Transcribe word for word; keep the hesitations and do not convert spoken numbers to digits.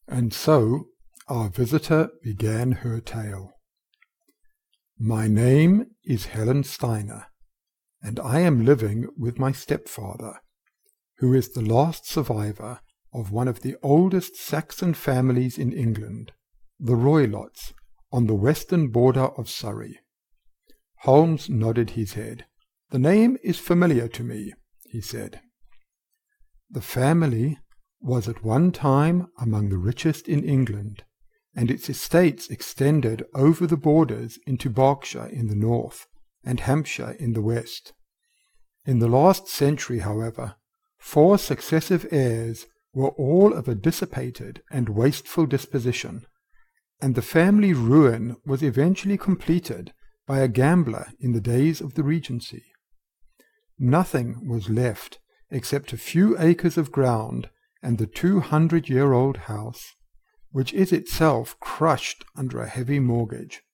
And so our visitor began her tale. My name is Helen Steiner, and I am living with my stepfather, who is the last survivor of one of the oldest Saxon families in England, the Roylotts, on the western border of Surrey. Holmes nodded his head. The name is familiar to me, he said. The family was at one time among the richest in England, and its estates extended over the borders into Berkshire in the north and Hampshire in the west. In the last century, however, four successive heirs were all of a dissipated and wasteful disposition, and the family ruin was eventually completed by a gambler in the days of the Regency. Nothing was left except a few acres of ground and the two-hundred-year-old house, which is itself crushed under a heavy mortgage.